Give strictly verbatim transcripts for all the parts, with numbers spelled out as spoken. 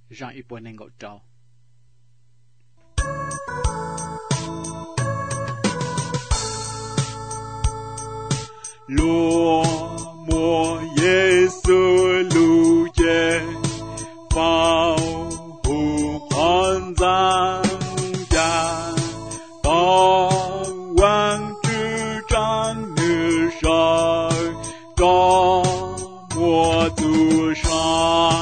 Jean y bùa nên ngộ trâu. Lúa mùa Giêsu lưu che phao hù con giang cha có quang chư trang nữ soi có mùa tu sa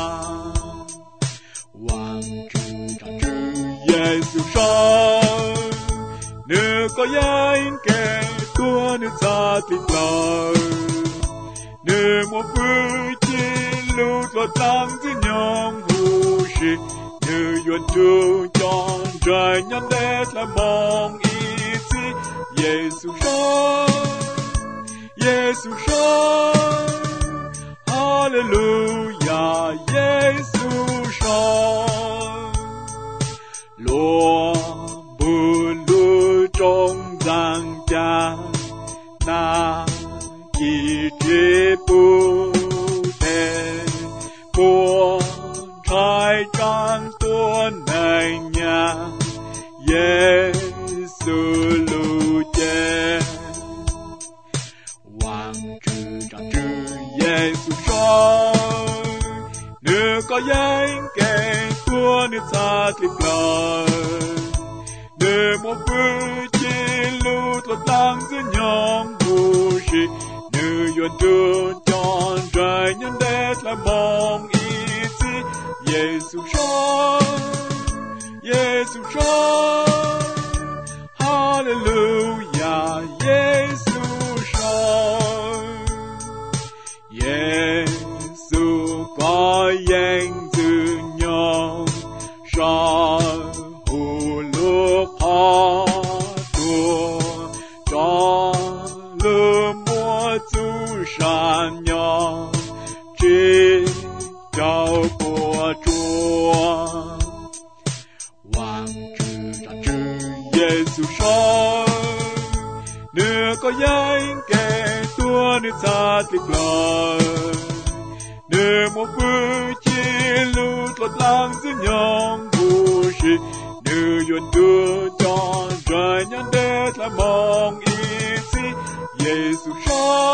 quang chư trang chư Giêsu soi nữ có yên kề tua nữ xa tuyệt vời nữ một bước chi lưu thuật tăng dưới nhóm hù sĩ nữ yuan tu chọn trời nhân đế là mong ý chí Giêsu soi Giêsu soi Hallelujah Giêsu soi lúa buồn lưu trong giang cha na kỳ chế bù tê buồn trái trăng tuôn này nhà Giêsu lưu che hoàng trừ trăng trừ Giêsu soi nữ có danh kẻ tua nữ xa tuyệt vời nữ một bước chi lưu thuật tăng dưới nhóm hù sĩ nữ yuan tu chọn trời nhân đế là mong ý chí Giêsu soi Giêsu soi Hallelujah Giêsu soi Giêsu có danh từ nhau soi hù lúc họ tua cho lửa mùa tu sàn nhau chỉ cháu của Chúa hoàng trừ trăng trừ Giêsu soi nữ có danh kẻ tua nữ xa tuyệt vời nữ một bước chi lưu thuật lang dưới nhóm hù sĩ nữ yuan tu chọn trời nhân đế là mong ý chí Giêsu soi